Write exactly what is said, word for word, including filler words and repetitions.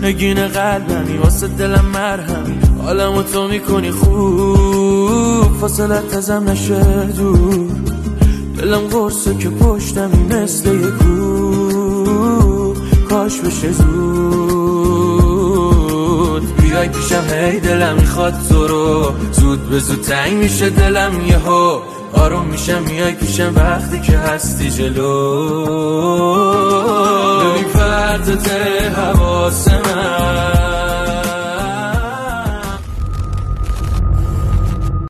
نگین قلبمی واسه دلم مرهمی، حالمو تو میکنی خوب، فاصلت ازم نشه دور، دلم قرصه که پشتمی مثل یه کوه، کاش بشه زود بیای پیشم، هی دلم میخواد تو رو، زود به زود تنگ میشه دلم یهو، آروم میشم میای پیشم وقتی که هستی جلو، ببین پرتت حواسم